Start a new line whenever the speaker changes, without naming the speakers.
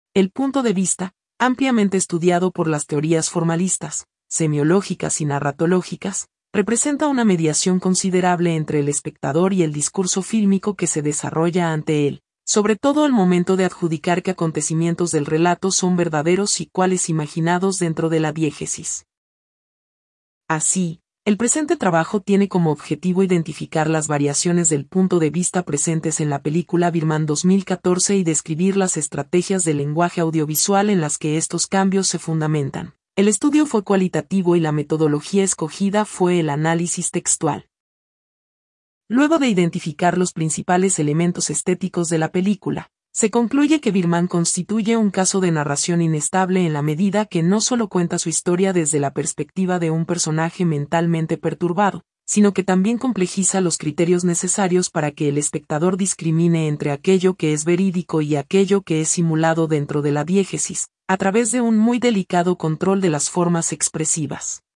El punto de vista, ampliamente estudiado por las teorías formalistas, semiológicas y narratológicas, representa una mediación considerable entre el espectador y el discurso fílmico que se desarrolla ante él, sobre todo al momento de adjudicar que acontecimientos del relato son verdaderos y cuáles imaginados dentro de la diégesis. Así, el presente trabajo tiene como objetivo identificar las variaciones del punto de vista presentes en la película Birdman 2014 y describir las estrategias del lenguaje audiovisual en las que estos cambios se fundamentan. El estudio fue cualitativo y la metodología escogida fue el análisis textual. Luego de identificar los principales elementos estéticos de la película, se concluye que Birdman constituye un caso de narración inestable en la medida que no solo cuenta su historia desde la perspectiva de un personaje mentalmente perturbado, sino que también complejiza los criterios necesarios para que el espectador discrimine entre aquello que es verídico y aquello que es simulado dentro de la diégesis, a través de un muy delicado control de las formas expresivas.